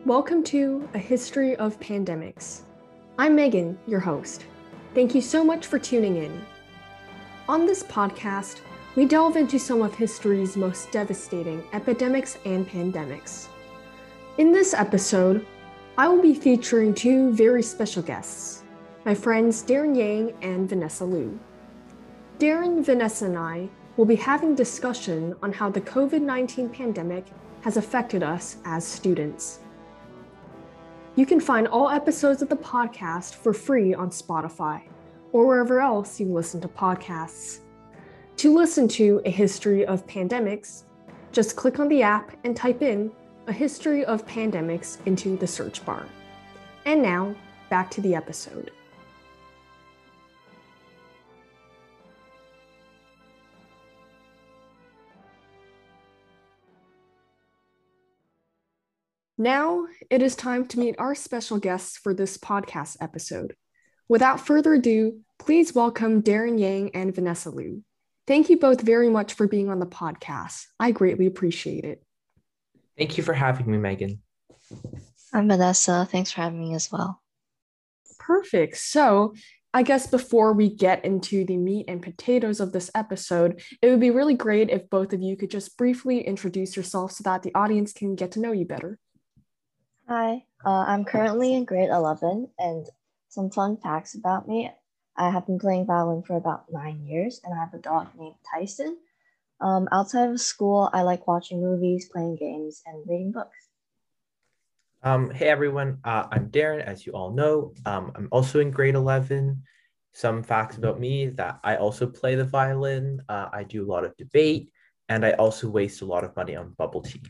Welcome to A History of Pandemics. I'm Megan, your host. Thank you so much for tuning in. On this podcast, we delve into some of history's most devastating epidemics and pandemics. In this episode, I will be featuring two very special guests, my friends Darren Yang and Vanessa Liu. Darren, Vanessa, and I will be having discussion on how the COVID-19 pandemic has affected us as students. You can find all episodes of the podcast for free on Spotify or wherever else you listen to podcasts. To listen to A History of Pandemics, just click on the app and type in A History of Pandemics into the search bar. And now, back to the episode. Now, it is time to meet our special guests for this podcast episode. Without further ado, please welcome Darren Yang and Vanessa Liu. Thank you both very much for being on the podcast. I greatly appreciate it. Thank you for having me, Megan. I'm Vanessa. Thanks for having me as well. Perfect. So, I guess before we get into the meat and potatoes of this episode, it would be really great if both of you could just briefly introduce yourselves so that the audience can get to know you better. Hi, I'm currently in grade 11, and some fun facts about me. I have been playing violin for about 9 years, and I have a dog named Tyson. Outside of school, I like watching movies, playing games, and reading books. Hey everyone, I'm Darren, as you all know. I'm also in grade 11. Some facts about me that I also play the violin. I do a lot of debate, and I also waste a lot of money on bubble tea.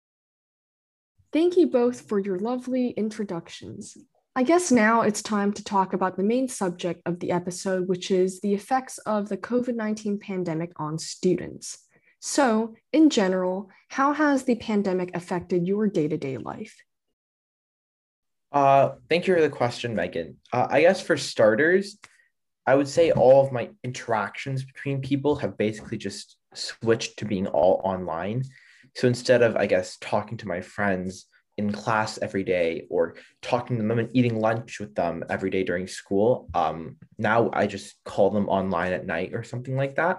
Thank you both for your lovely introductions. I guess now it's time to talk about the main subject of the episode, which is the effects of the COVID-19 pandemic on students. So, in general, how has the pandemic affected your day-to-day life? Thank you for the question, Megan. I guess for starters, I would say all of my interactions between people have basically just switched to being all online. So instead of, I guess, talking to my friends in class every day or talking to them and eating lunch with them every day during school, now I just call them online at night or something like that.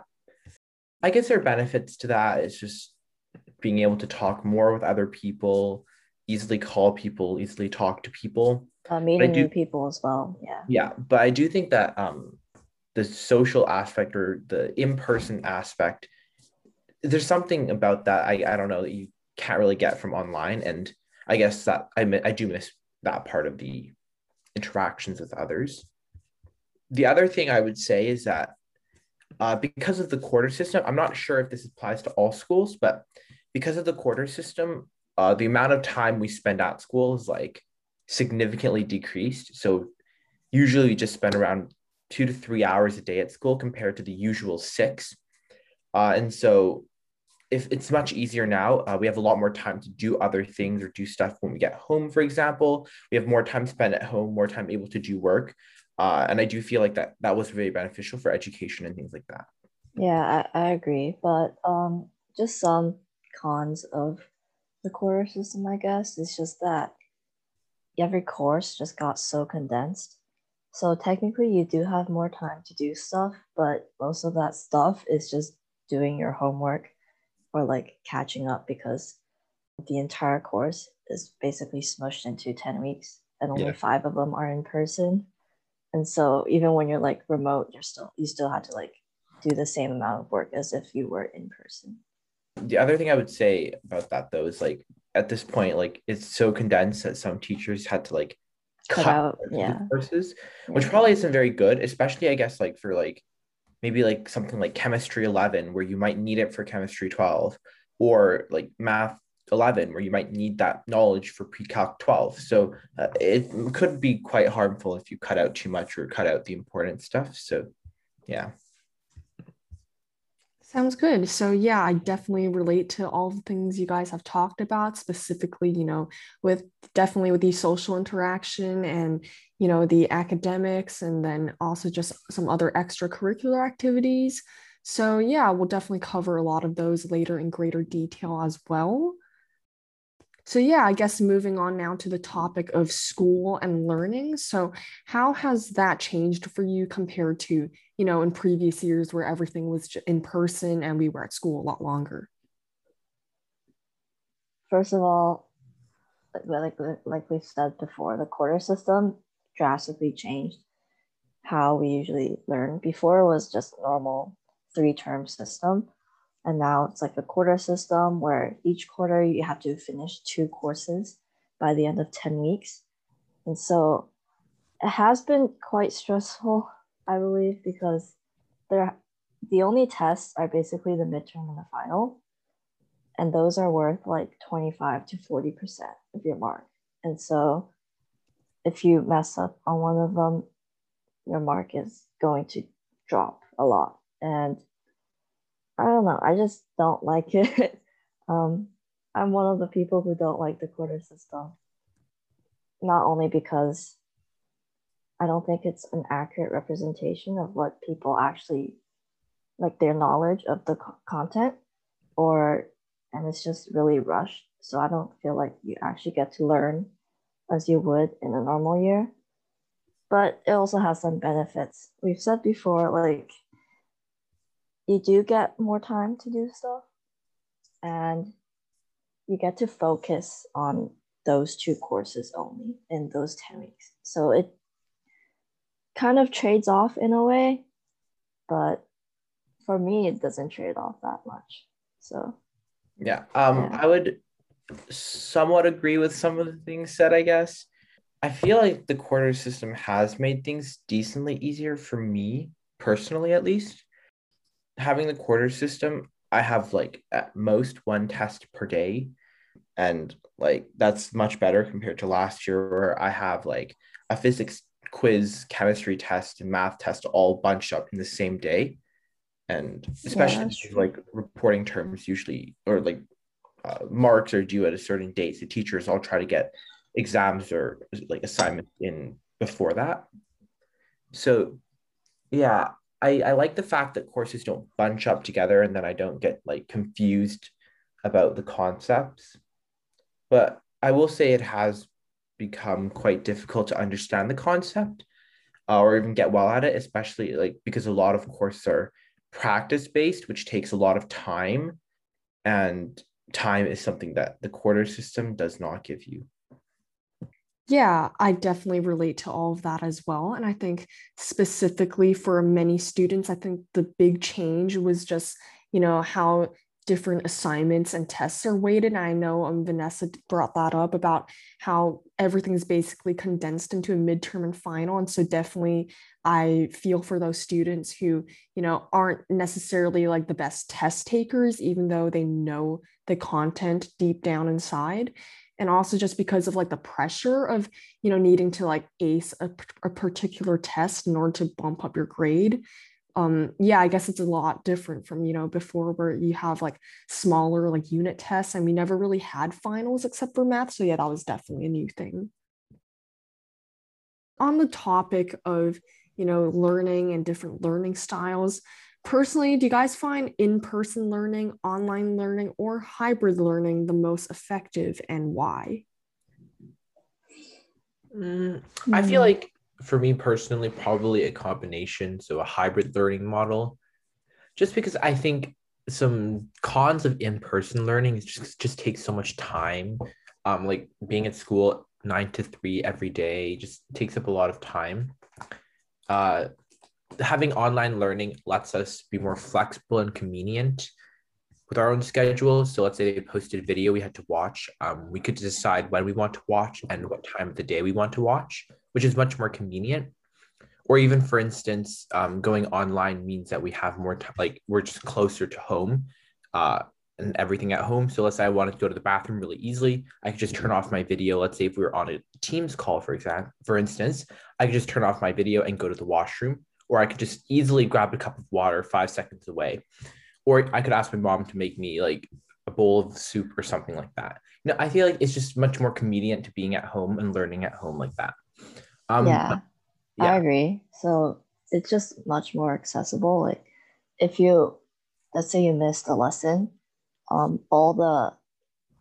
I guess there are benefits to that. It's just being able to talk more with other people, easily call people, easily talk to people. Meeting new people as well, yeah. Yeah, but I do think that the social aspect or the in-person aspect, there's something about that I don't know that you can't really get from online, and I guess that I do miss that part of the interactions with others. The other thing I would say is that because of the quarter system, I'm not sure if this applies to all schools, but because of the quarter system, the amount of time we spend at school is like significantly decreased. So usually we just spend around 2 to 3 hours a day at school compared to the usual 6. And so if it's much easier now, we have a lot more time to do other things or do stuff when we get home, for example. We have more time spent at home, more time able to do work. And I do feel like that was very beneficial for education and things like that. Yeah, I agree. But just some cons of the quarter system, I guess, is just that every course just got so condensed. So technically you do have more time to do stuff, but most of that stuff is just doing your homework or like catching up because the entire course is basically smushed into 10 weeks and only 5 of them are in person. And so even when you're like remote, you still have to like do the same amount of work as if you were in person. The other thing I would say about that though is like at this point, like it's so condensed that some teachers had to like cut out courses, which probably isn't very good, especially I guess like for like maybe like something like chemistry 11 where you might need it for chemistry 12, or like math 11 where you might need that knowledge for pre-calc 12. So it could be quite harmful if you cut out too much or cut out the important stuff. So yeah. Sounds good. So yeah, I definitely relate to all the things you guys have talked about, specifically, with the social interaction and, the academics, and then also just some other extracurricular activities. So yeah, we'll definitely cover a lot of those later in greater detail as well. So, yeah, I guess moving on now to the topic of school and learning. So, how has that changed for you compared to, in previous years where everything was in person and we were at school a lot longer? First of all, like we've said before, the quarter system drastically changed how we usually learn. Before it was just normal 3-term system, and now it's like a quarter system where each quarter you have to finish 2 courses by the end of 10 weeks. And so it has been quite stressful, I believe, because the only tests are basically the midterm and the final, and those are worth like 25 to 40% of your mark. And so if you mess up on one of them, your mark is going to drop a lot. And I don't know, I just don't like it. I'm one of the people who don't like the quarter system, not only because I don't think it's an accurate representation of what people actually like, their knowledge of the content, and it's just really rushed. So I don't feel like you actually get to learn as you would in a normal year. But it also has some benefits. We've said before, like, you do get more time to do stuff, and you get to focus on those 2 courses only in those 10 weeks. So it kind of trades off in a way, but for me, it doesn't trade off that much. So Yeah. yeah. I would somewhat agree with some of the things said, I guess. I feel like the quarter system has made things decently easier for me, personally, at least. Having the quarter system, I have like at most 1 test per day. And like that's much better compared to last year where I have like a physics quiz, chemistry test, and math test all bunched up in the same day. And Yeah, especially that's true. like reporting terms usually, or like marks are due at a certain date. The teachers all try to get exams or like assignments in before that. So yeah, I like the fact that courses don't bunch up together and then I don't get like confused about the concepts. But I will say it has become quite difficult to understand the concept or even get well at it, especially like because a lot of courses are practice based, which takes a lot of time. And time is something that the quarter system does not give you. Yeah, I definitely relate to all of that as well. And I think specifically for many students, I think the big change was just, how different assignments and tests are weighted. And I know Vanessa brought that up about how everything is basically condensed into a midterm and final. And so definitely I feel for those students who, aren't necessarily like the best test takers, even though they know the content deep down inside, and also just because of like the pressure of needing to like ace a particular test in order to bump up your grade. Yeah, I guess it's a lot different from before, where you have like smaller like unit tests, and we never really had finals except for math, so yeah, that was definitely a new thing. On the topic of learning and different learning styles, personally, do you guys find in-person learning, online learning, or hybrid learning the most effective, and why? I feel Hmm. like for me personally, probably a combination, so a hybrid learning model, just because I think some cons of in-person learning is just takes so much time. Like being at school 9 to 3 every day just takes up a lot of time. Uh, Having online learning lets us be more flexible and convenient with our own schedule. So let's say they posted a video we had to watch. We could decide when we want to watch and what time of the day we want to watch, which is much more convenient. Or even, for instance, going online means that we have more time, like we're just closer to home uh, and everything at home. So let's say I wanted to go to the bathroom really easily. I could just turn off my video. Let's say if we were on a Teams call, for instance, I could just turn off my video and go to the washroom, or I could just easily grab a cup of water 5 seconds away, or I could ask my mom to make me like a bowl of soup or something like that. I feel like it's just much more convenient to being at home and learning at home like that. Yeah, I Yeah. agree. So it's just much more accessible. Like, if you, let's say you missed a lesson, all the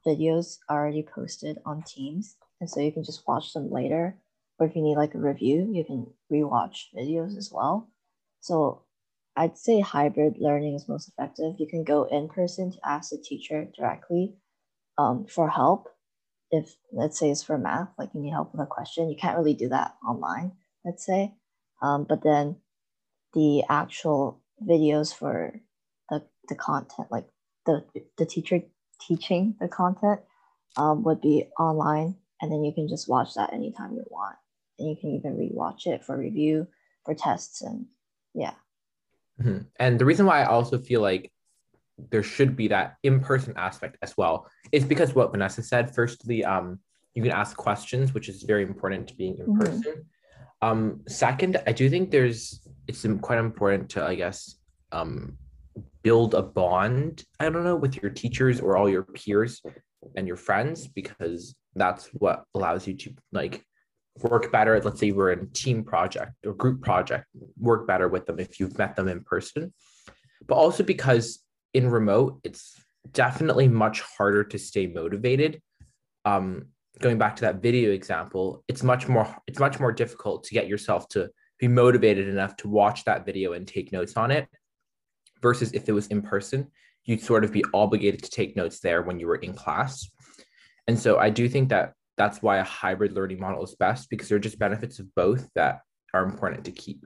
videos already posted on Teams, and so you can just watch them later. Or if you need like a review, you can rewatch videos as well. So I'd say hybrid learning is most effective. You can go in person to ask the teacher directly for help. If let's say it's for math, like you need help with a question, you can't really do that online, let's say. But then the actual videos for the content, like the teacher teaching the content, would be online, and then you can just watch that anytime you want, and you can even rewatch it for review, for tests, and yeah. Mhm. And the reason why I also feel like there should be that in-person aspect as well is because what Vanessa said. Firstly, you can ask questions, which is very important to being in person. Second, I do think it's quite important to, I guess, build a bond, I don't know, with your teachers or all your peers and your friends, because that's what allows you to like work better. Let's say we're in a team project or group project, work better with them if you've met them in person. But also because in remote, it's definitely much harder to stay motivated. Going back to that video example, it's much more difficult to get yourself to be motivated enough to watch that video and take notes on it, versus if it was in person, you'd sort of be obligated to take notes there when you were in class. And so I do think that that's why a hybrid learning model is best, because there are just benefits of both that are important to keep.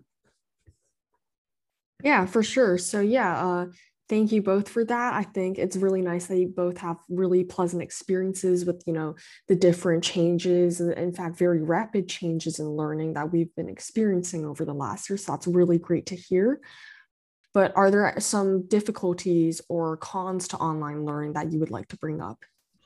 Yeah, for sure. So yeah, thank you both for that. I think it's really nice that you both have really pleasant experiences with, the different changes, and in fact, very rapid changes in learning that we've been experiencing over the last year. So that's really great to hear. But are there some difficulties or cons to online learning that you would like to bring up?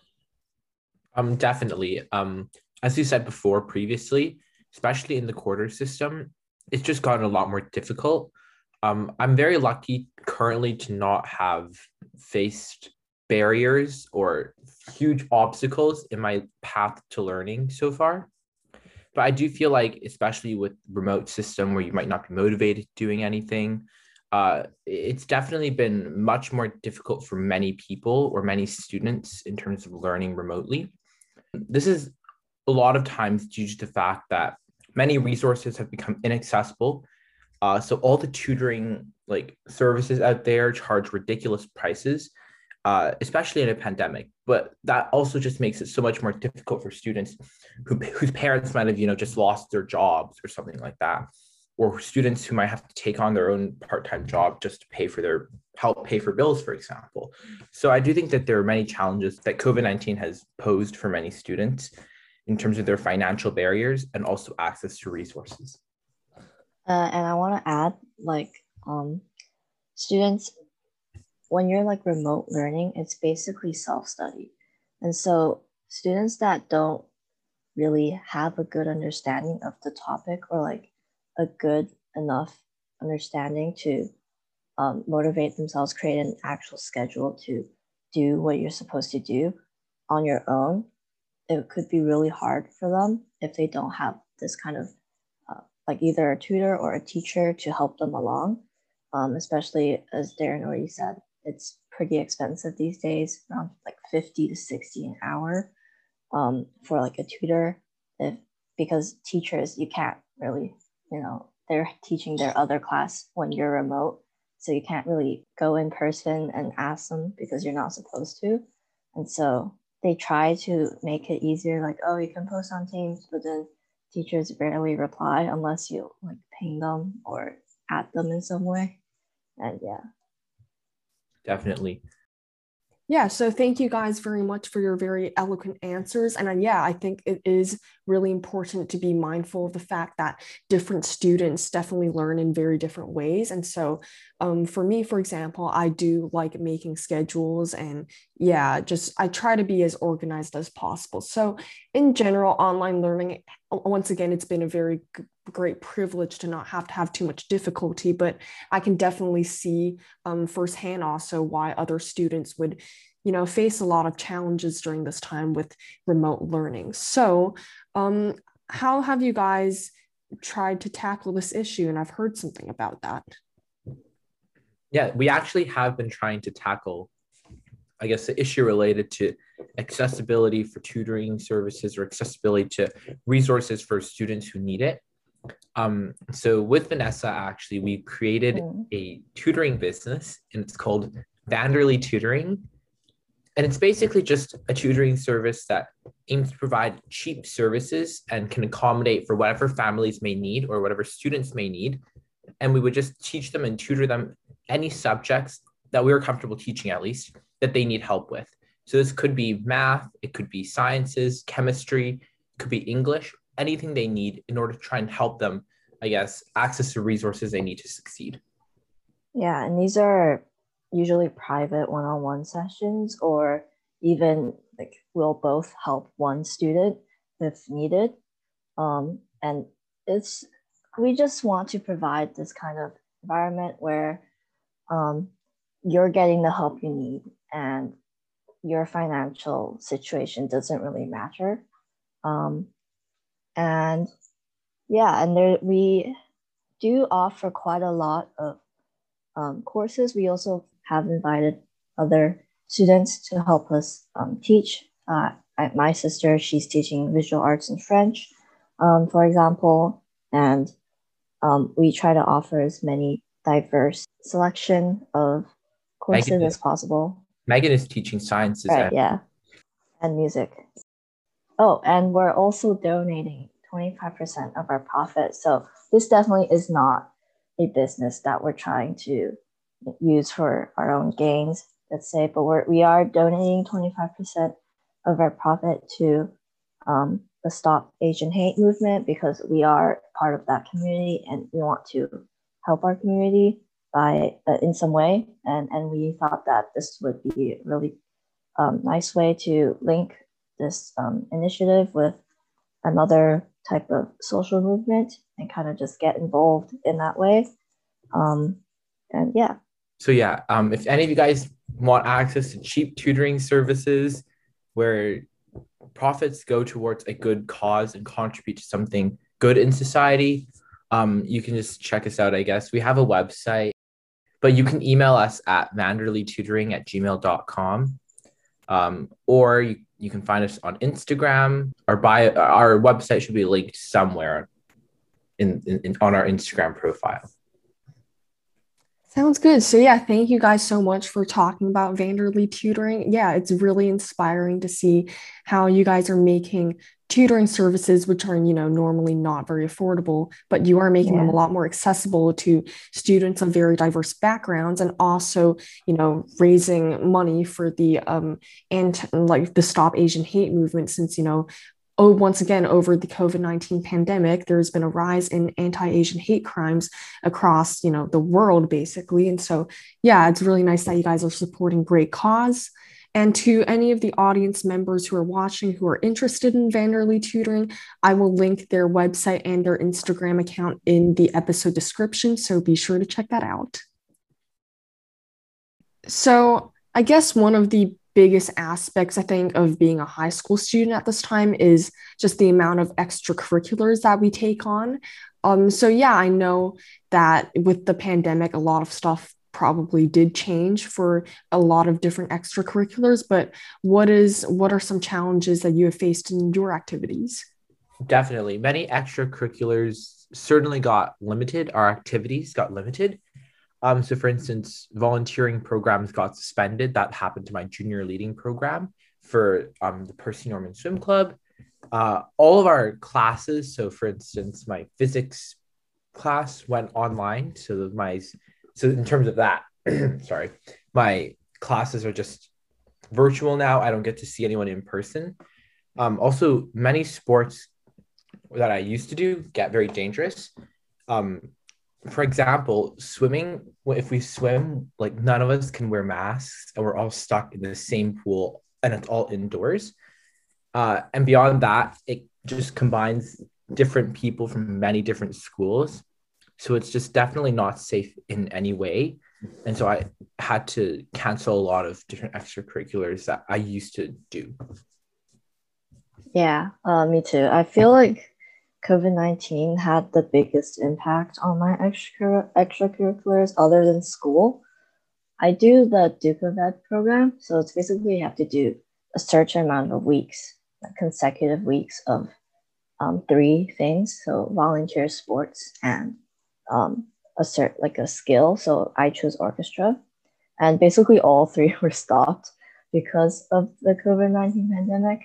Definitely. As you said before previously, especially in the quarter system, it's just gotten a lot more difficult. I'm very lucky currently to not have faced barriers or huge obstacles in my path to learning so far. But I do feel like, especially with remote system where you might not be motivated doing anything, it's definitely been much more difficult for many people or many students in terms of learning remotely. This is a lot of times due to the fact that many resources have become inaccessible. So all the tutoring like services out there charge ridiculous prices, especially in a pandemic. But that also just makes it so much more difficult for students whose parents might have, just lost their jobs or something like that, or students who might have to take on their own part-time job just to help pay for bills, for example. So I do think that there are many challenges that COVID-19 has posed for many students in terms of their financial barriers and also access to resources. And I want to add, students, when you're like remote learning, it's basically self-study. And so students that don't really have a good understanding of the topic, or like a good enough understanding to motivate themselves, create an actual schedule to do what you're supposed to do on your own, it could be really hard for them if they don't have this kind of like either a tutor or a teacher to help them along. Especially as Darren already said, it's pretty expensive these days, around like 50 to 60 an hour for like a tutor. Because teachers, you can't really, they're teaching their other class when you're remote. So you can't really go in person and ask them because you're not supposed to. And so they try to make it easier, like, oh, you can post on Teams, but then teachers rarely reply unless you like ping them or at them in some way. And yeah. Definitely. Yeah, so thank you guys very much for your very eloquent answers. And yeah, I think it is really important to be mindful of the fact that different students definitely learn in very different ways. And so for me, for example, I do like making schedules, and yeah, just I try to be as organized as possible. So in general, online learning, once again, it's been a very great privilege to not have to have too much difficulty, but I can definitely see firsthand also why other students would face a lot of challenges during this time with remote learning. So how have you guys tried to tackle this issue? And I've heard something about that. Yeah, we actually have been trying to tackle I guess, the issue related to accessibility for tutoring services or accessibility to resources for students who need it. So with Vanessa, actually, we created a tutoring business, and it's called Vanderly Tutoring. And it's basically just a tutoring service that aims to provide cheap services and can accommodate for whatever families may need or whatever students may need. And we would just teach them and tutor them any subjects that we were comfortable teaching, at least, that they need help with. So this could be math, it could be sciences, chemistry, it could be English, anything they need in order to try and help them, I guess, access the resources they need to succeed. Yeah, and these are usually private one-on-one sessions, or even like we'll both help one student if needed. And we just want to provide this kind of environment where you're getting the help you need and your financial situation doesn't really matter. And yeah, and we do offer quite a lot of courses. We also have invited other students to help us teach. My sister, she's teaching visual arts and French, for example, and we try to offer as many diverse selection of courses as possible. Megan is teaching sciences. Right, yeah, and music. Oh, and we're also donating 25% of our profit. So this definitely is not a business that we're trying to use for our own gains, let's say, but we are donating 25% of our profit to the Stop Asian Hate movement, because we are part of that community and we want to help our community by in some way. And we thought that this would be a really nice way to link this initiative with another type of social movement and kind of just get involved in that way. And yeah. So yeah, if any of you guys want access to cheap tutoring services where profits go towards a good cause and contribute to something good in society, you can just check us out, I guess. We have a website, but you can email us at vanderlytutoring@gmail.com. Or you can find us on Instagram. Our website should be linked somewhere in on our Instagram profile. Sounds good. So yeah, thank you guys so much for talking about Vanderly Tutoring. Yeah, it's really inspiring to see how you guys are making tutoring services, which are, normally not very affordable, but you are making them a lot more accessible to students of very diverse backgrounds, and also, raising money for the and like the Stop Asian Hate movement, since, once again, over the COVID-19 pandemic, there's been a rise in anti-Asian hate crimes across, the world, basically. And so, yeah, it's really nice that you guys are supporting great cause. And to any of the audience members who are watching who are interested in Vanderly Tutoring, I will link their website and their Instagram account in the episode description. So be sure to check that out. So I guess one of the biggest aspects, I think, of being a high school student at this time is just the amount of extracurriculars that we take on. So yeah, I know that with the pandemic, a lot of stuff probably did change for a lot of different extracurriculars, but what are some challenges that you have faced in your activities? Definitely. Many extracurriculars certainly got limited. Our activities got limited. So for instance, volunteering programs got suspended. That happened to my junior leading program for the Percy Norman Swim Club. All of our classes, so for instance, my physics class went online. So in terms of that, sorry, my classes are just virtual now. I don't get to see anyone in person. Also, many sports that I used to do get very dangerous. For example, swimming, if we swim, like none of us can wear masks and we're all stuck in the same pool and it's all indoors. And beyond that, it just combines different people from many different schools. So it's just definitely not safe in any way. And so I had to cancel a lot of different extracurriculars that I used to do. Yeah, me too. I feel like COVID-19 had the biggest impact on my extracurriculars other than school. I do the Duke of Ed program. So it's basically you have to do a certain amount of weeks, like consecutive weeks of three things. So volunteer, sports, and a skill. So I chose orchestra, and basically all three were stopped because of the COVID-19 pandemic.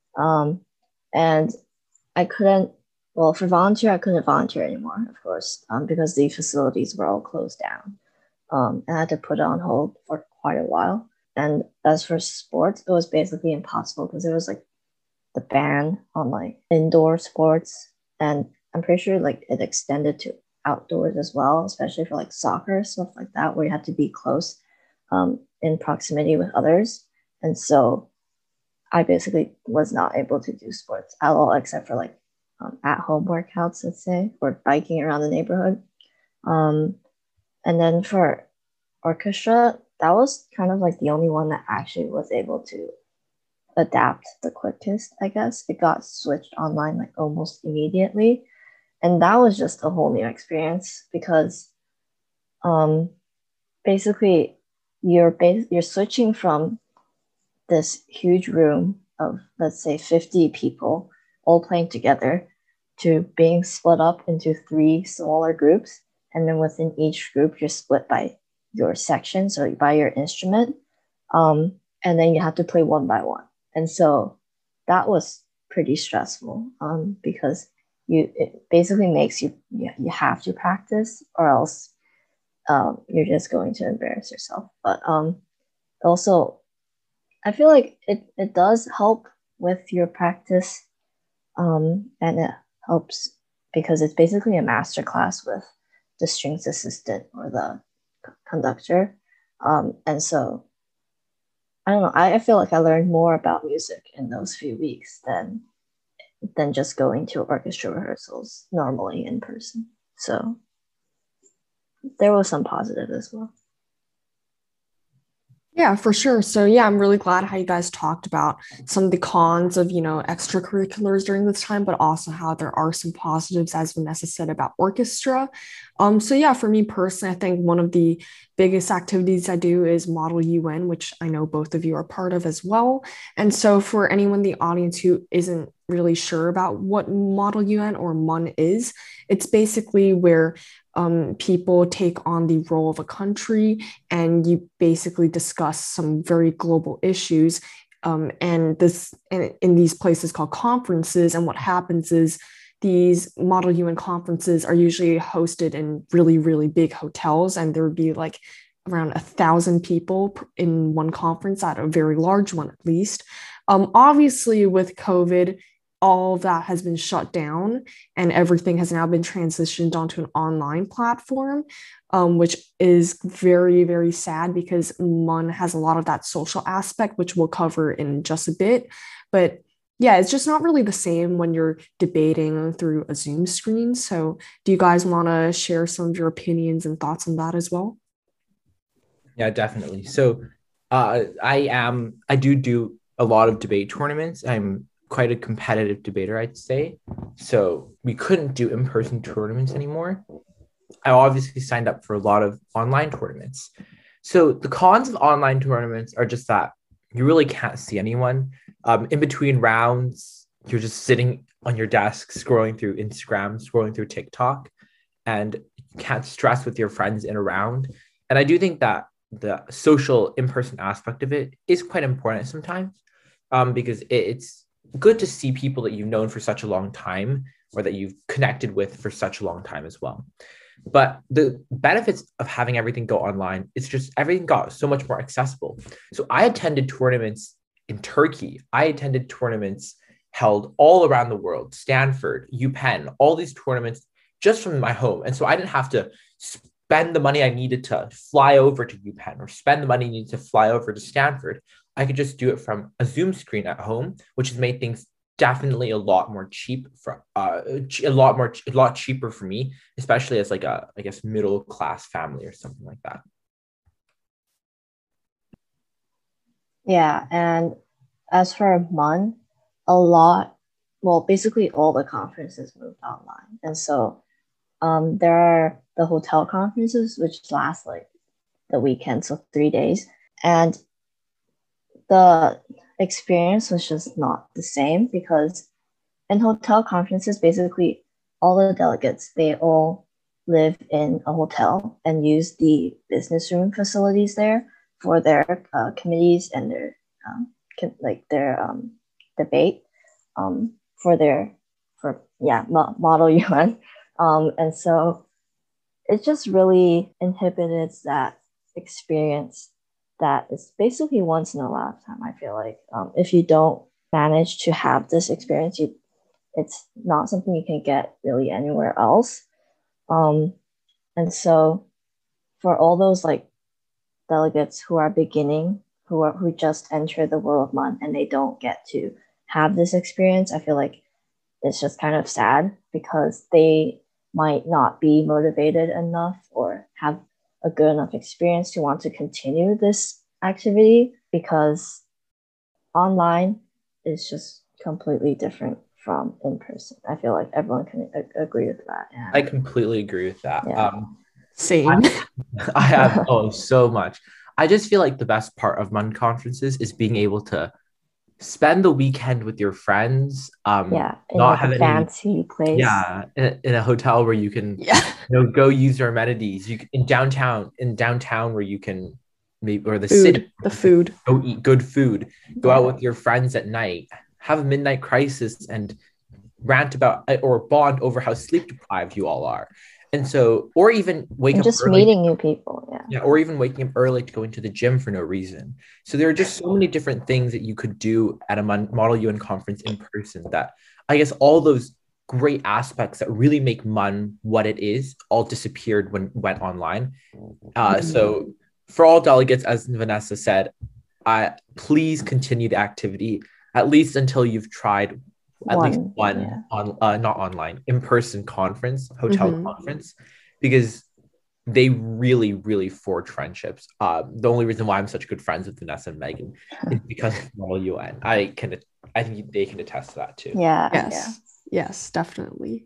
And I couldn't. Well, for volunteer, I couldn't volunteer anymore, of course, because the facilities were all closed down. And I had to put it on hold for quite a while. And as for sports, it was basically impossible because it was like the ban on like indoor sports, and I'm pretty sure like it extended to outdoors as well, especially for like soccer stuff like that, where you have to be close in proximity with others. And so I basically was not able to do sports at all, except for like at home workouts, let's say, or biking around the neighborhood. Um, and then for orchestra, that was kind of like the only one that actually was able to adapt the quickest, I guess. It got switched online like almost immediately. And that was just a whole new experience because um, basically you're switching from this huge room of, let's say, 50 people all playing together to being split up into three smaller groups. And then within each group, you're split by your section, so by your instrument. And then you have to play one by one. And so that was pretty stressful because it basically makes you have to practice, or else you're just going to embarrass yourself. But also, I feel like it does help with your practice, and it helps because it's basically a master class with the strings assistant or the conductor. And so I don't know. I feel like I learned more about music in those few weeks than just going to orchestra rehearsals normally in person. So there was some positive as well. Yeah, for sure. So yeah, I'm really glad how you guys talked about some of the cons of, extracurriculars during this time, but also how there are some positives, as Vanessa said, about orchestra. So yeah, for me personally, I think one of the biggest activities I do is Model UN, which I know both of you are part of as well. And so for anyone in the audience who isn't really sure about what Model UN or MUN is, it's basically where people take on the role of a country and you basically discuss some very global issues. And in these places called conferences. And what happens is these Model UN conferences are usually hosted in really, really big hotels, and there would be like around 1,000 people in one conference, at a very large one at least. Obviously, with COVID, all of that has been shut down and everything has now been transitioned onto an online platform, which is very, very sad because MUN has a lot of that social aspect, which we'll cover in just a bit. But yeah, it's just not really the same when you're debating through a Zoom screen. So, do you guys want to share some of your opinions and thoughts on that as well? Yeah, definitely. So I do a lot of debate tournaments. I'm quite a competitive debater, I'd say. So we couldn't do in-person tournaments anymore. I obviously signed up for a lot of online tournaments. So the cons of online tournaments are just that you really can't see anyone. In between rounds, you're just sitting on your desk, scrolling through Instagram, scrolling through TikTok, and you can't stress with your friends in a round. And I do think that the social in-person aspect of it is quite important sometimes, because it's good to see people that you've known for such a long time or that you've connected with for such a long time as well. But the benefits of having everything go online, it's just everything got so much more accessible. So I attended tournaments in Turkey. I attended tournaments held all around the world, Stanford, UPenn, all these tournaments just from my home. And so I didn't have to spend the money I needed to fly over to UPenn or spend the money I needed to fly over to Stanford. I could just do it from a Zoom screen at home, which has made things definitely a lot more cheap for a lot cheaper for me, especially as like a, I guess, middle class family or something like that. Yeah, and as for MUN, a lot, well, basically all the conferences moved online. And so there are the hotel conferences, which last like the weekend, so 3 days. And the experience was just not the same because in hotel conferences, basically all the delegates, they all live in a hotel and use the business room facilities there for their committees and their debate model UN. And so it just really inhibited that experience that is basically once in a lifetime. I feel like if you don't manage to have this experience, it's not something you can get really anywhere else. And so for all those like delegates who are beginning, who just enter the world of MUN and they don't get to have this experience, I feel like it's just kind of sad because they might not be motivated enough or have a good enough experience to want to continue this activity, because online is just completely different from in person. I feel like everyone can agree with that. Yeah. I completely agree with that. Yeah. Same. I have so much. I just feel like the best part of MUN conferences is being able to spend the weekend with your friends. In not like have a fancy place. Yeah, in a hotel where you can go use your amenities. You can, in downtown where you can maybe city, the food. go eat good food. Go out with your friends at night. Have a midnight crisis and rant about or bond over how sleep deprived you all are. And so, or even wake up just early, meeting new people. Yeah, or even waking up early to go into the gym for no reason. So there are just so many different things that you could do at a Model UN conference in person that I guess all those great aspects that really make MUN what it is all disappeared when it went online. So for all delegates, as Vanessa said, please continue the activity at least until you've tried at least one not online, in-person conference, hotel conference, because they really, really forge friendships. The only reason why I'm such good friends with Vanessa and Megan is because of Model UN. I think they can attest to that too. Yes, definitely.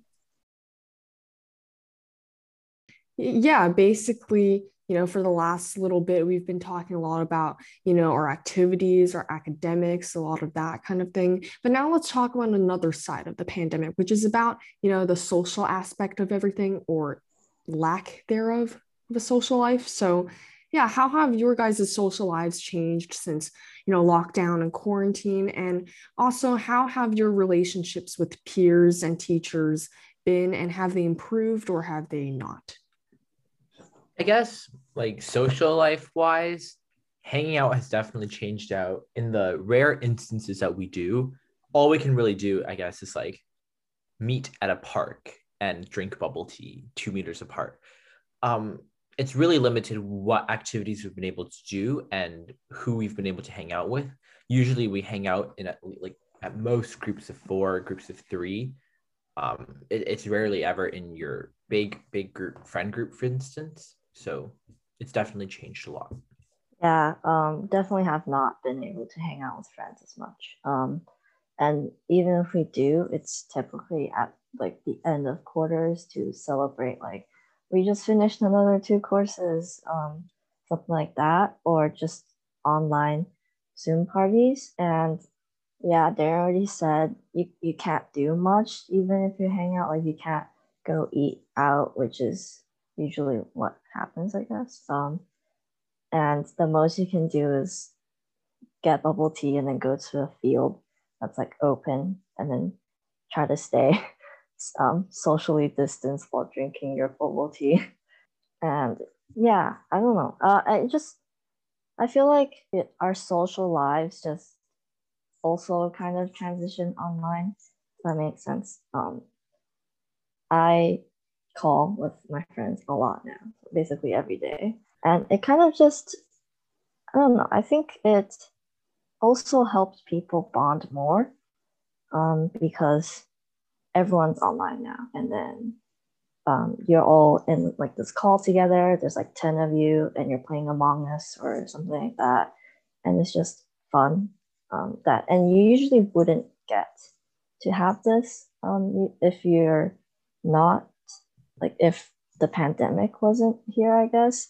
Yeah, basically, for the last little bit, we've been talking a lot about, our activities, our academics, a lot of that kind of thing. But now let's talk about another side of the pandemic, which is about, the social aspect of everything, or lack thereof of a social life. So yeah, how have your guys' social lives changed since, lockdown and quarantine? And also, how have your relationships with peers and teachers been, and have they improved or have they not? I guess like social life wise, hanging out has definitely changed out. In the rare instances that we do, all we can really do, I guess, is like meet at a park and drink bubble tea 2 meters apart. It's really limited what activities we've been able to do and who we've been able to hang out with. Usually we hang out in at most groups of 4, groups of 3. It's rarely ever in your big friend group, for instance. So it's definitely changed a lot. Yeah, definitely have not been able to hang out with friends as much. And even if we do, it's typically at like the end of quarters to celebrate, like we just finished another 2 courses, something like that, or just online Zoom parties. And yeah, they already said you can't do much even if you hang out. Like you can't go eat out, which is usually what happens, I guess. And the most you can do is get bubble tea and then go to a field that's like open and then try to stay socially distanced while drinking your bubble tea. And yeah, I don't know. I feel like our social lives just also kind of transition online. If that makes sense. I call with my friends a lot now, basically every day. And it kind of just, I don't know, I think it also helps people bond more, because everyone's online now. And then you're all in like this call together. There's like 10 of you and you're playing Among Us or something like that. And it's just fun. And you usually wouldn't get to have this if you're not, like if the pandemic wasn't here, I guess.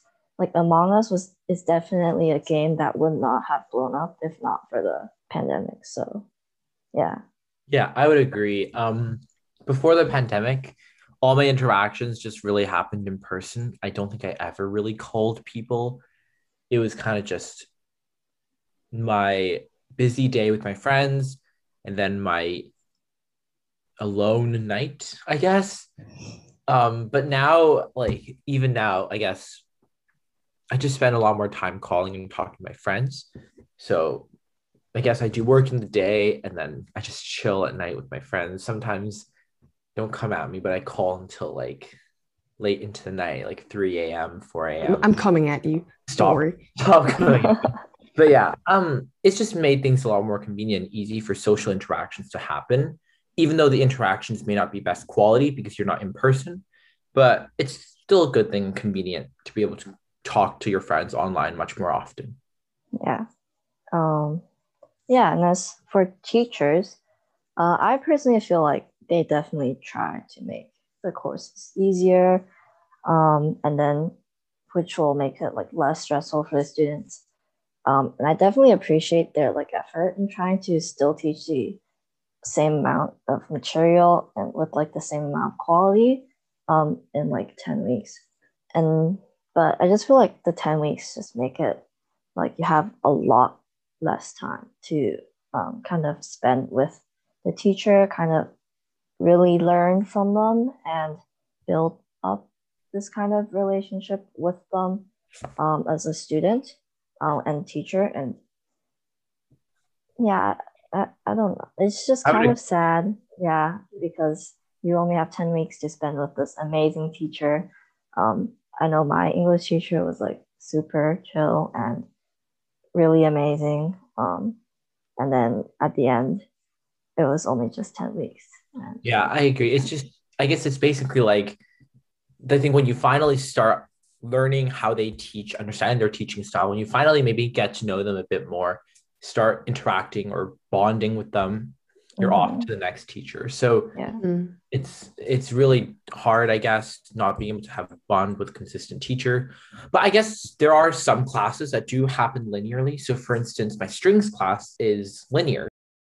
like Among Us is definitely a game that would not have blown up if not for the pandemic. So yeah. Yeah, I would agree. Before the pandemic, all my interactions just really happened in person. I don't think I ever really called people. It was kind of just my busy day with my friends and then my alone night, I guess. But now, like even now, I guess I just spend a lot more time calling and talking to my friends. So I guess I do work in the day and then I just chill at night with my friends. Sometimes don't come at me, but I call until like late into the night, like 3 a.m., 4 a.m. I'm coming at you. Don't Stop. worry. Stop coming at me. But yeah, it's just made things a lot more convenient and easy for social interactions to happen, even though the interactions may not be best quality because you're not in person, but it's still a good thing and convenient to be able to talk to your friends online much more often. Yeah. Yeah, and as for teachers, I personally feel like they definitely try to make the courses easier, and then which will make it like less stressful for the students. And I definitely appreciate their like effort in trying to still teach the same amount of material and with like the same amount of quality in like 10 weeks. And but I just feel like the 10 weeks just make it like you have a lot less time to kind of spend with the teacher, kind of really learn from them and build up this kind of relationship with them as a student and teacher. And yeah, I don't know. It's just kind of sad. Yeah, because you only have 10 weeks to spend with this amazing teacher. I know my English teacher was like super chill and really amazing. And then at the end, it was only just 10 weeks. And Yeah, I agree. It's just, I guess it's basically like, I think when you finally start learning how they teach, understand their teaching style, when you finally maybe get to know them a bit more, start interacting or bonding with them, you're off to the next teacher. So yeah. it's really hard, I guess, not being able to have a bond with a consistent teacher. But I guess there are some classes that do happen linearly. So for instance, my strings class is linear.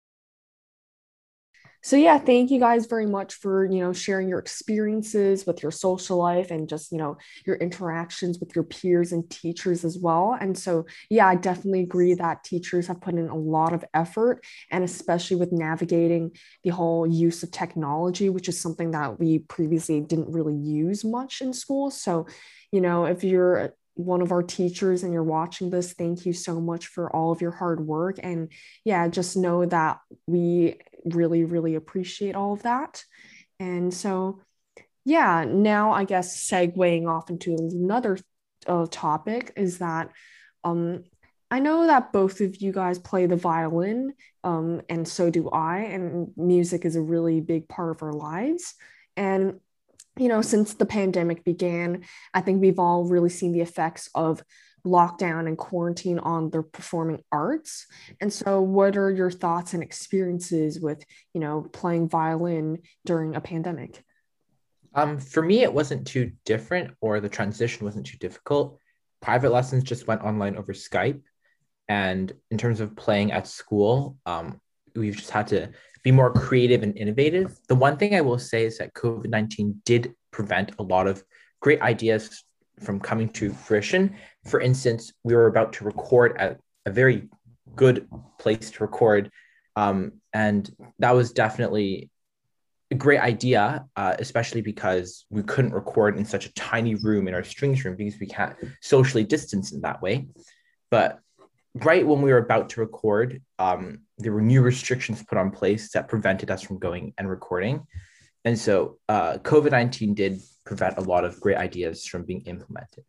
So yeah, thank you guys very much for, sharing your experiences with your social life and just, your interactions with your peers and teachers as well. And so yeah, I definitely agree that teachers have put in a lot of effort, and especially with navigating the whole use of technology, which is something that we previously didn't really use much in school. So, if you're one of our teachers and you're watching this, thank you so much for all of your hard work. And yeah, just know that we really, really appreciate all of that. And so, yeah, now I guess segueing off into another topic is that um, I know that both of you guys play the violin, and so do I, and music is a really big part of our lives. And since the pandemic began, I think we've all really seen the effects of lockdown and quarantine on the performing arts. And so, what are your thoughts and experiences with, playing violin during a pandemic? For me, it wasn't too different, or the transition wasn't too difficult. Private lessons just went online over Skype. And in terms of playing at school, we've just had to be more creative and innovative. The one thing I will say is that COVID-19 did prevent a lot of great ideas from coming to fruition. For instance, we were about to record at a very good place to record. And that was definitely a great idea, especially because we couldn't record in such a tiny room in our strings room because we can't socially distance in that way. But right when we were about to record, there were new restrictions put on place that prevented us from going and recording. And so COVID-19 did prevent a lot of great ideas from being implemented.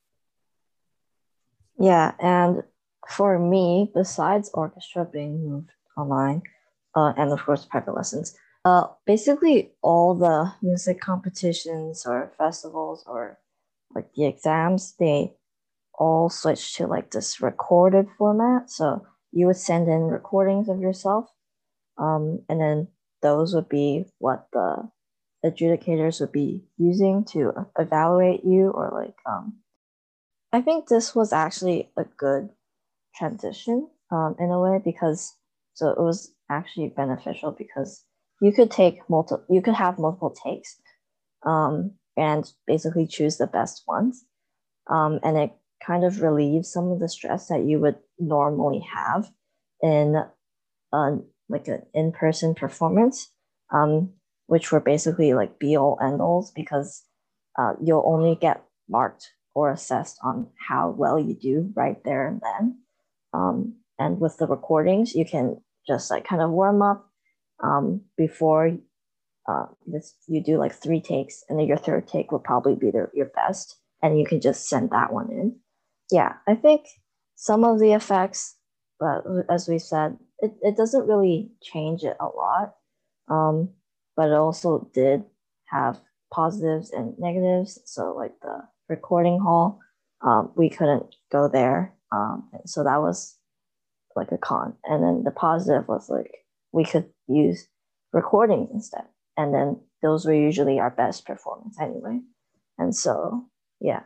Yeah, and for me, besides orchestra being moved online, and of course private lessons, basically all the music competitions or festivals or like the exams, they all switched to like this recorded format. So you would send in recordings of yourself, and then those would be what the adjudicators would be using to evaluate you or like I think this was actually a good transition in a way because so it was actually beneficial because you could have multiple takes and basically choose the best ones. And it kind of relieves some of the stress that you would normally have in like an in-person performance, which were basically like be all end alls because you'll only get marked or assessed on how well you do right there and then. And with the recordings, you can just like kind of warm up before you do like 3 takes, and then your third take will probably be your best, and you can just send that one in. Yeah, I think some of the effects, but as we said, it doesn't really change it a lot. Um, but it also did have positives and negatives. So like the recording hall, we couldn't go there. So that was like a con. And then the positive was like we could use recordings instead. And then those were usually our best performance anyway. And so, yeah.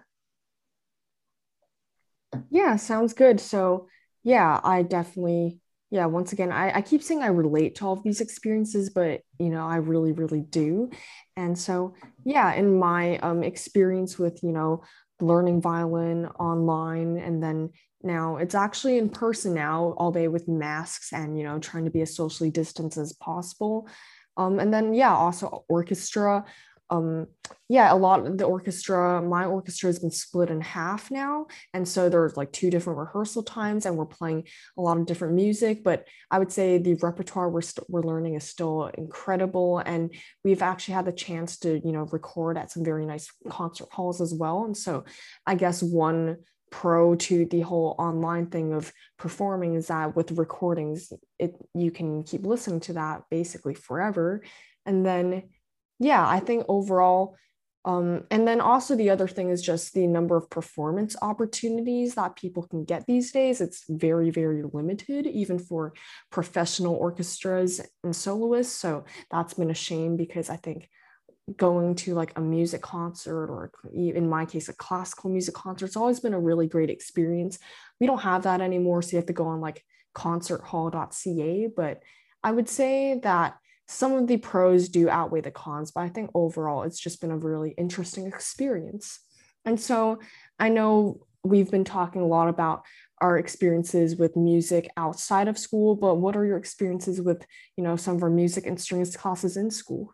Yeah, sounds good. So, yeah, I definitely, yeah, once again, I keep saying I relate to all of these experiences, but, I really, really do. And so, yeah, in my experience with, learning violin online, and then now it's actually in person now, all day with masks and, trying to be as socially distanced as possible. And then, yeah, also orchestra. Yeah, a lot of the orchestra, my orchestra has been split in half now. And so there's like 2 different rehearsal times, and we're playing a lot of different music. But I would say the repertoire we're learning is still incredible. And we've actually had the chance to, record at some very nice concert halls as well. And so I guess one pro to the whole online thing of performing is that with recordings, you can keep listening to that basically forever. And then yeah, I think overall, and then also the other thing is just the number of performance opportunities that people can get these days. It's very, very limited, even for professional orchestras and soloists. So that's been a shame because I think going to like a music concert, or in my case, a classical music concert, it's always been a really great experience. We don't have that anymore. So you have to go on like concerthall.ca. But I would say that some of the pros do outweigh the cons, but I think overall it's just been a really interesting experience. And so I know we've been talking a lot about our experiences with music outside of school, but what are your experiences with, some of our music and strings classes in school?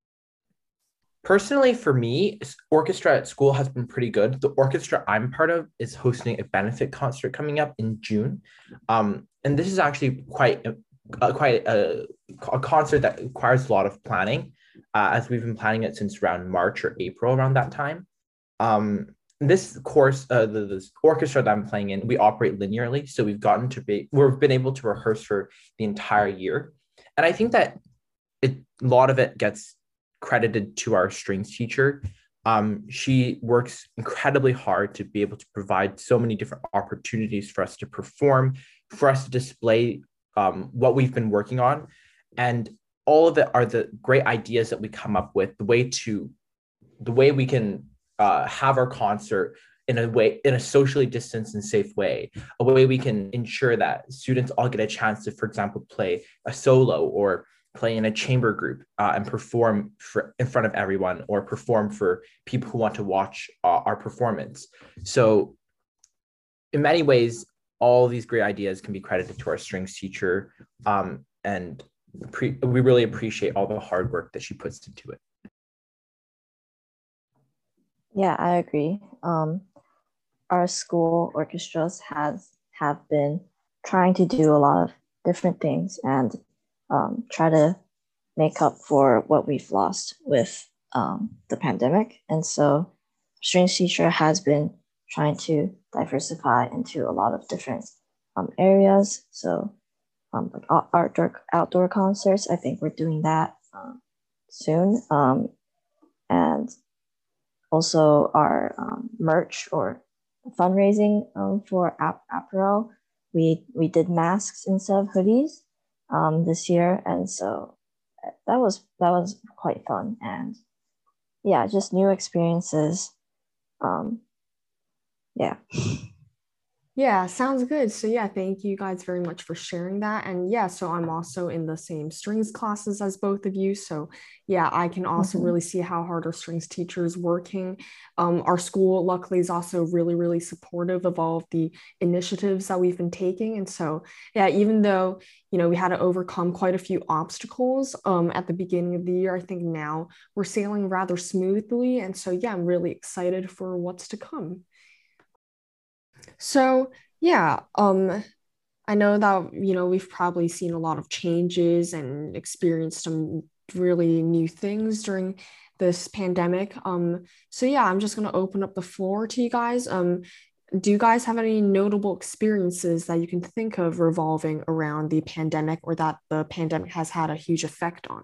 Personally, for me, orchestra at school has been pretty good. The orchestra I'm part of is hosting a benefit concert coming up in June. And this is actually quite a concert that requires a lot of planning, as we've been planning it since around March or April, around that time. This course, the orchestra that I'm playing in, we operate linearly, so we've been able to rehearse for the entire year, and I think that a lot of it gets credited to our strings teacher. She works incredibly hard to be able to provide so many different opportunities for us to perform, for us to display what we've been working on. And all of it are the great ideas that we come up with, the way we can have our concert in a socially distanced and safe way, a way we can ensure that students all get a chance to, for example, play a solo or play in a chamber group and perform in front of everyone, or perform for people who want to watch our performance. So in many ways, all these great ideas can be credited to our strings teacher. And we really appreciate all the hard work that she puts into it. Yeah, I agree. Our school orchestras have been trying to do a lot of different things and try to make up for what we've lost with the pandemic. And so strings teacher has been trying to diversify into a lot of different areas. So like outdoor concerts, I think we're doing that soon. And also our merch or fundraising for apparel. We did masks instead of hoodies this year, and so that was quite fun. And yeah, just new experiences. Yeah. Yeah, sounds good. So yeah, thank you guys very much for sharing that. And yeah, so I'm also in the same strings classes as both of you. So yeah, I can also Mm-hmm. really see how hard our strings teachers working. Our school luckily is also really, really supportive of all of the initiatives that we've been taking. And so yeah, even though we had to overcome quite a few obstacles at the beginning of the year, I think now we're sailing rather smoothly. And so yeah, I'm really excited for what's to come. So yeah, I know that we've probably seen a lot of changes and experienced some really new things during this pandemic. So yeah, I'm just gonna open up the floor to you guys. Do you guys have any notable experiences that you can think of revolving around the pandemic or that the pandemic has had a huge effect on?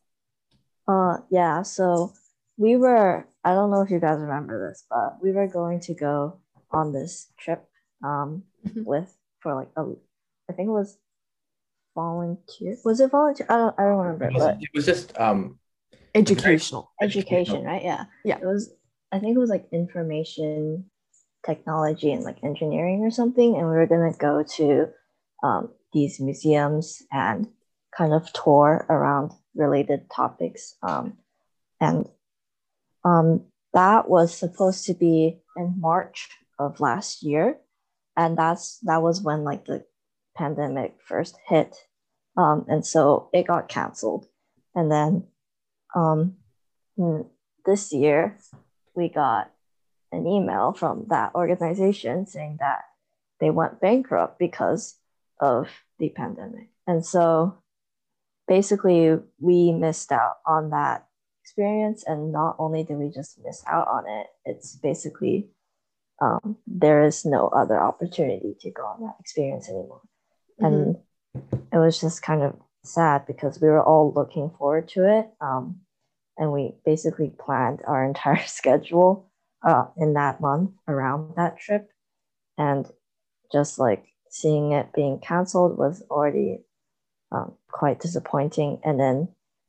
Yeah, so I don't know if you guys remember this, but we were going to go on this trip um Mhm. with for like I think it was volunteer. Was it volunteer? I don't remember, but It was just very Educational. education, educational. right? Yeah. Yeah. It was I think it was like information technology and like engineering or something, and we were gonna go to these museums and kind of tour around related topics. And um, that was supposed to be in March of last year, and that was when like the pandemic first hit, and so it got canceled. And then um, this year we got an email from that organization saying that they went bankrupt because of the pandemic. And so basically, we missed out on that experience. And not only did we just miss out on it, it's basically there is no other opportunity to go on that experience anymore. Mhm. And it was just kind of sad because we were all looking forward to it. And we basically planned our entire schedule in that month around that trip. And just like seeing it being canceled was already quite disappointing. And then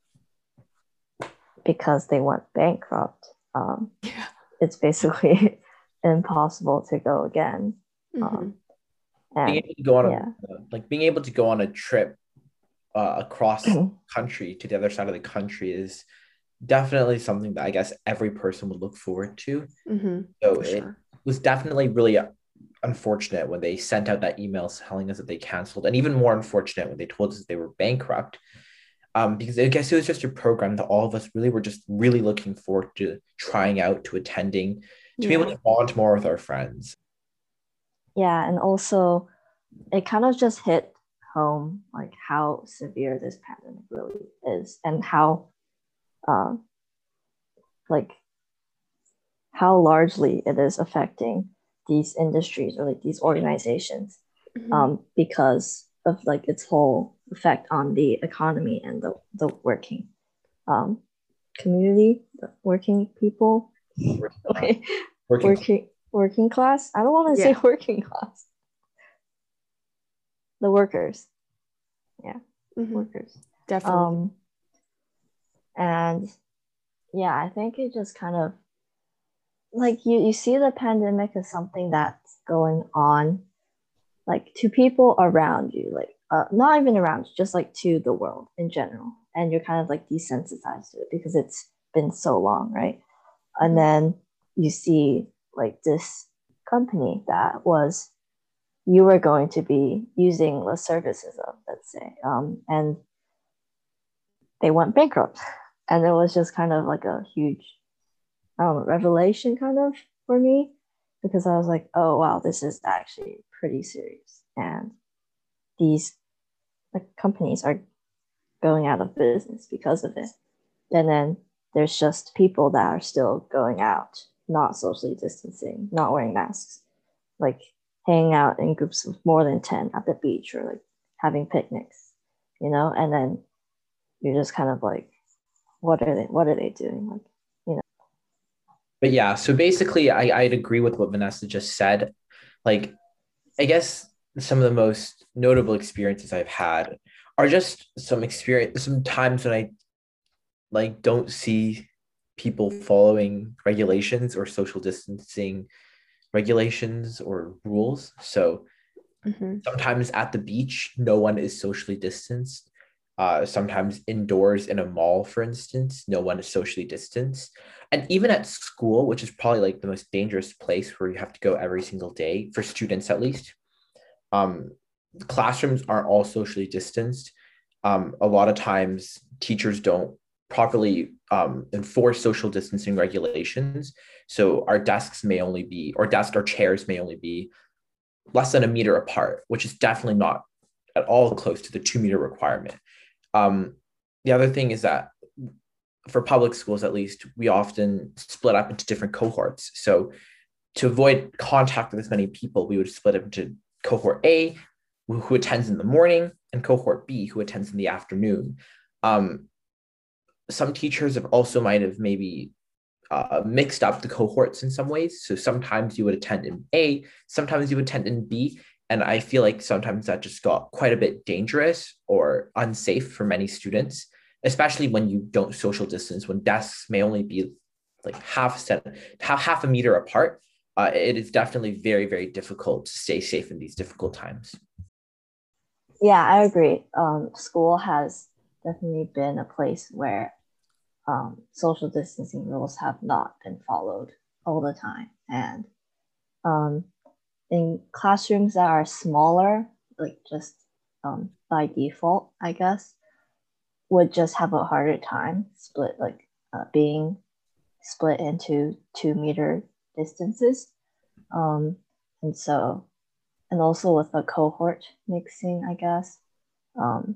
because they went bankrupt, Yeah. it's basically impossible to go again. Um, Mhm. Being and able to go on yeah, being able to go on a trip across country to the other side of the country is definitely something that I guess every person would look forward to. Mhm. So For it sure. was definitely really unfortunate when they sent out that email telling us that they canceled, and even more unfortunate when they told us that they were bankrupt. Because I guess it was just a program that all of us really were just really looking forward to trying out, to attending, to be able Yeah. to bond more with our friends. yeah, and also it kind of just hit home like how severe this pandemic really is, and how uh, like how largely it is affecting these industries or like these organizations, Mhm. because of like its whole effect on the economy and the working um, community, the working people, Working class, working class. working class. I don't want to say Yeah. working class. The workers, yeah, Mhm. workers. Definitely. Um, and yeah, I think it just kind of like you see the pandemic as something that's going on like to people around you, like not even around you, just like to the world in general, and you're kind of like desensitized to it because it's been so long, right? And Mhm. then you see like this company that was you were going to be using the services of, let's say, and they went bankrupt, and it was just kind of like a huge revelation kind of for me because I was like, oh wow, this is actually pretty serious, and these like companies are going out of business because of it. And then there's just people that are still going out, not socially distancing, not wearing masks, like hanging out in groups of more than 10 at the beach or like having picnics, and then you're just kind of like, what are they doing? Like, you know. But yeah, so basically, I'd agree with what Vanessa just said. Like, I guess some of the most notable experiences I've had are just some times when I like don't see people following regulations or social distancing regulations or rules. So Mm-hmm. sometimes at the beach, no one is socially distanced. Sometimes indoors in a mall, for instance, no one is socially distanced. And even at school, which is probably like the most dangerous place where you have to go every single day, for students at least, um, classrooms aren't all socially distanced. A lot of times, teachers don't properly enforce social distancing regulations. So our desks may only be, or desk or chairs may only be less than a meter apart, which is definitely not at all close to the 2 meter requirement. Um, the other thing is that for public schools, at least, we often split up into different cohorts. So to avoid contact with as many people, we would split up into cohort A, who attends in the morning, and cohort B, who attends in the afternoon. Um, some teachers have also might have maybe mixed up the cohorts in some ways. So sometimes you would attend in A, sometimes you would attend in B. And I feel like sometimes that just got quite a bit dangerous or unsafe for many students, especially when you don't social distance, when desks may only be like half a meter apart. It is definitely very, very difficult to stay safe in these difficult times. Yeah, I agree. School has definitely been a place where social distancing rules have not been followed all the time. And in classrooms that are smaller, like just by default, I guess, would just have a harder time being split into 2 meter distances. Um, and so, and also with the cohort mixing, I guess. Um,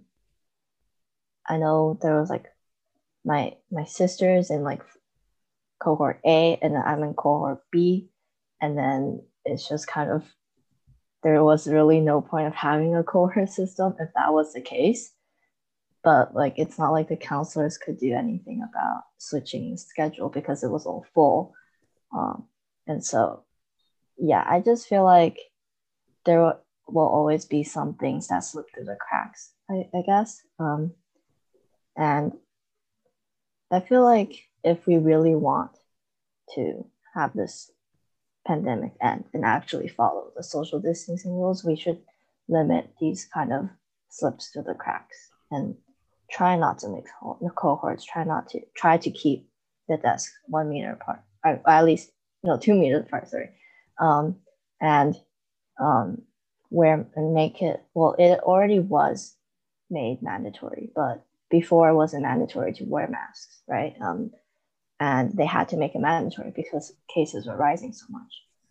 I know there was like my sisters in like cohort A, and then I'm in cohort B, and then it's just kind of there was really no point of having a cohort system if that was the case. But like it's not like the counselors could do anything about switching schedule because it was all full. And so yeah, I just feel like there will always be some things that slip through the cracks, I guess. And I feel like if we really want to have this pandemic end and actually follow the social distancing rules, we should limit these kind of slips through the cracks and try not to mix cohorts, try to keep the desks 1 meter apart, or at least 2 meters apart, sorry. And where and make it, well, it already was made mandatory, but before it wasn't mandatory to wear masks, right? And they had to make it mandatory because cases were rising so much.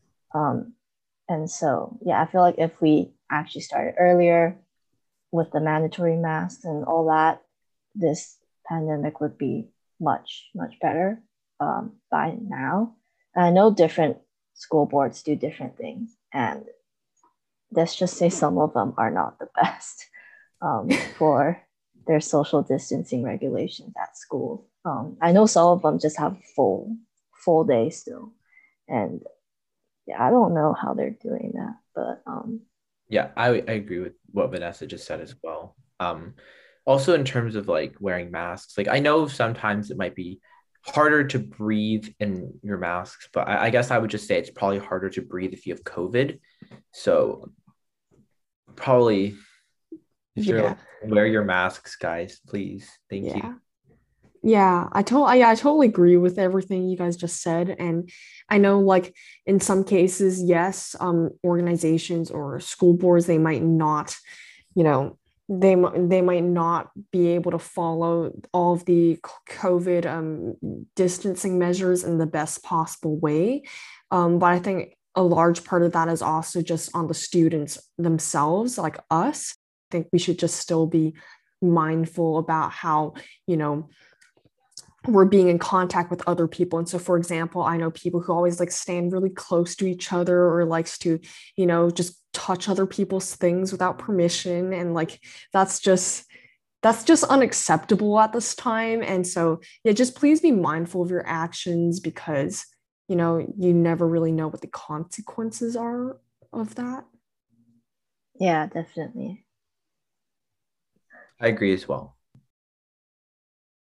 And so, yeah, I feel like if we actually started earlier with the mandatory masks and all that, this pandemic would be much, much better by now. And I know different school boards do different things, and let's just say some of them are not the best for their social distancing regulations at school. I know some of them just have full day still, and yeah, I don't know how they're doing that, but Yeah, I agree with what Vanessa just said as well. Also in terms of like wearing masks, like I know sometimes it might be harder to breathe in your masks, but I guess I would just say it's probably harder to breathe if you have COVID. So probably if you're Yeah. like, wear your masks, guys, please. Thank you. Yeah. Yeah, I totally agree with everything you guys just said. And I know like in some cases, yes, organizations or school boards, they might not, you know, they might not be able to follow all of the COVID distancing measures in the best possible way. But I think a large part of that is also just on the students themselves, like us. I think we should just still be mindful about how, you know, we're being in contact with other people. And so, for example, I know people who always like stand really close to each other or likes to, just touch other people's things without permission. And like, that's just unacceptable at this time. And so, yeah, just please be mindful of your actions because, you never really know what the consequences are of that. yeah, definitely. I agree as well.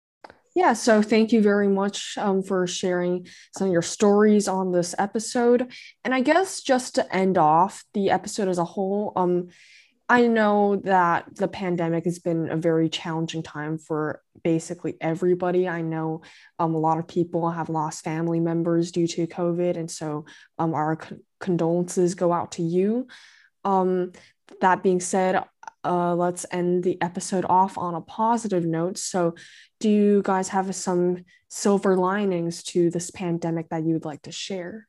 Yeah, so thank you very much for sharing some of your stories on this episode. And I guess just to end off the episode as a whole, I know that the pandemic has been a very challenging time for basically everybody. I know a lot of people have lost family members due to COVID, and so our condolences go out to you. Um, that being said, let's end the episode off on a positive note. So, do you guys have some silver linings to this pandemic that you'd like to share?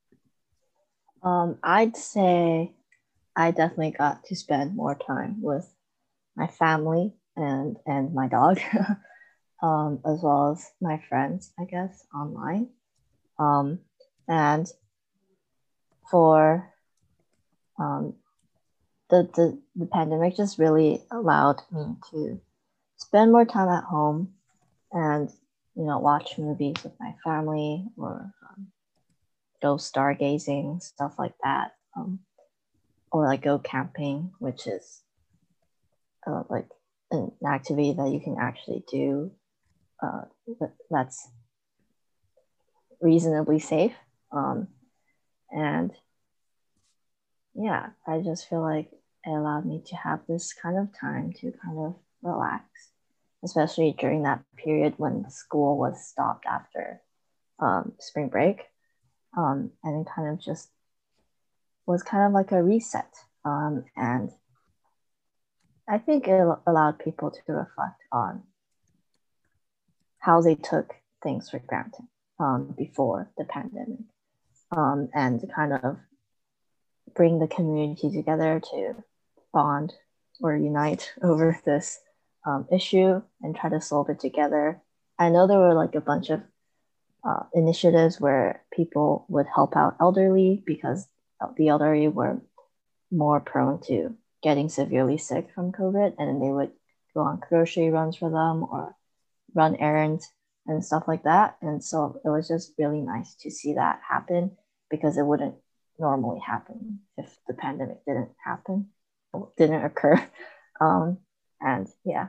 I'd say I definitely got to spend more time with my family and my dog, as well as my friends, I guess, online. Um, and for um, the pandemic just really allowed me to spend more time at home and watch movies with my family or go stargazing, stuff like that, or like go camping, which is like an activity that you can actually do uh, that's reasonably safe. And yeah, I just feel like it allowed me to have this kind of time to kind of relax, especially during that period when school was stopped after spring break. And it kind of just was kind of like a reset. And I think it allowed people to reflect on how they took things for granted before the pandemic, and kind of bring the community together to bond or unite over this issue and try to solve it together. I know there were like a bunch of initiatives where people would help out elderly because the elderly were more prone to getting severely sick from COVID, and they would go on grocery runs for them or run errands and stuff like that. And so it was just really nice to see that happen because it wouldn't normally happen if the pandemic didn't happen, didn't occur. Um, and yeah.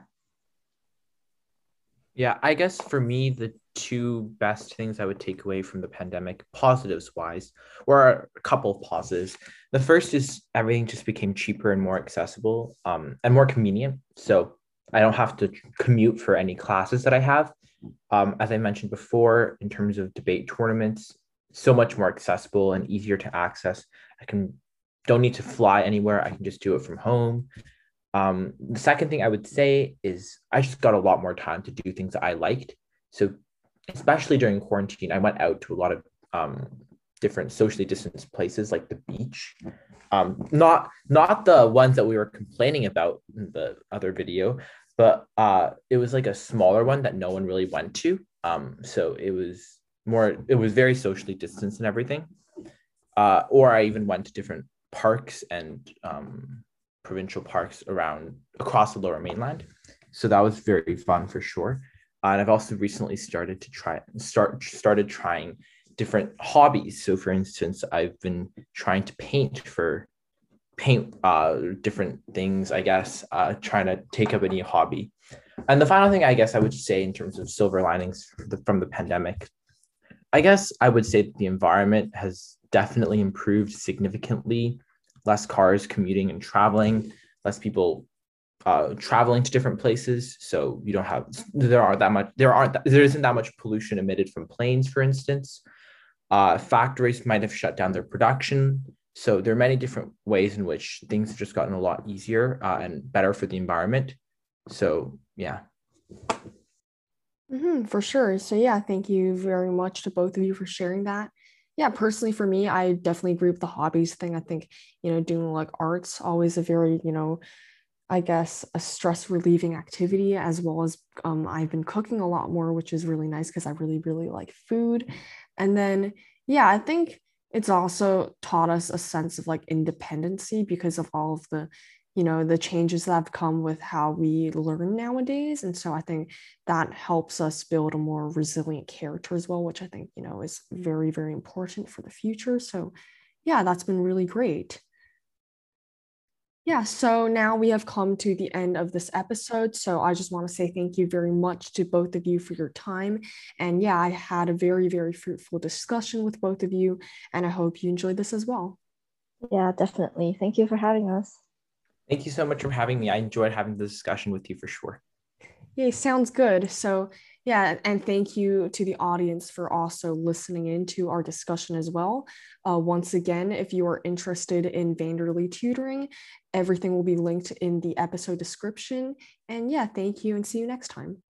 Yeah, I guess for me, the two best things I would take away from the pandemic, positives wise, or a couple of positives. The first is everything just became cheaper and more accessible, and more convenient. So I don't have to commute for any classes that I have. As I mentioned before, in terms of debate tournaments, so much more accessible and easier to access. I can don't need to fly anywhere. I can just do it from home. The second thing I would say is I just got a lot more time to do things that I liked. So, especially during quarantine, I went out to a lot of different socially distanced places like the beach. Not the ones that we were complaining about in the other video, but it was like a smaller one that no one really went to. So it was very socially distanced and everything. Or I even went to different parks and provincial parks around across the Lower Mainland. So that was very fun for sure. And I've also recently started trying different hobbies. So for instance, I've been trying to paint different things, I guess, trying to take up a new hobby. And the final thing I guess I would say in terms of silver linings from the pandemic, I guess I would say that the environment has definitely improved significantly. Less cars commuting and traveling, less people traveling to different places. So you don't have there isn't that much pollution emitted from planes, for instance. Factories might have shut down their production. So there are many different ways in which things have just gotten a lot easier and better for the environment. So yeah. For sure. So yeah, thank you very much to both of you for sharing that. Yeah, personally for me, I definitely agree with the hobbies thing. I think, doing like art's always a very, I guess a stress relieving activity, as well as I've been cooking a lot more, which is really nice because I really, really like food. And then, yeah, I think it's also taught us a sense of like independency because of all of the changes that have come with how we learn nowadays. And so I think that helps us build a more resilient character as well, which I think, is very, very important for the future. So yeah, that's been really great. Yeah, so now we have come to the end of this episode. So I just want to say thank you very much to both of you for your time. And yeah, I had a very, very fruitful discussion with both of you, and I hope you enjoyed this as well. Yeah, definitely. Thank you for having us. Thank you so much for having me. I enjoyed having the discussion with you for sure. Yeah, sounds good. So, yeah, and thank you to the audience for also listening into our discussion as well. Once again, if you are interested in Vanderly tutoring, everything will be linked in the episode description. And yeah, thank you and see you next time.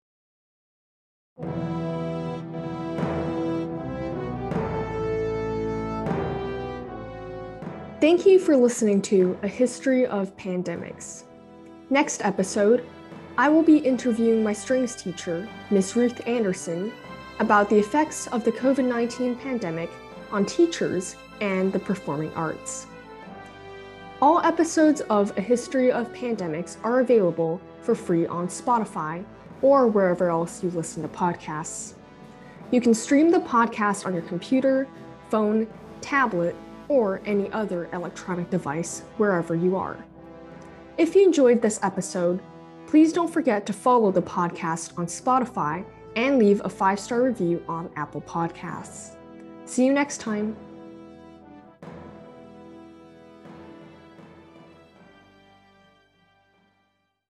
Thank you for listening to A History of Pandemics. Next episode, I will be interviewing my strings teacher, Miss Ruth Anderson, about the effects of the COVID-19 pandemic on teachers and the performing arts. All episodes of A History of Pandemics are available for free on Spotify or wherever else you listen to podcasts. You can stream the podcast on your computer, phone, tablet, or any other electronic device wherever you are. If you enjoyed this episode, please don't forget to follow the podcast on Spotify and leave a 5-star review on Apple Podcasts. See you next time.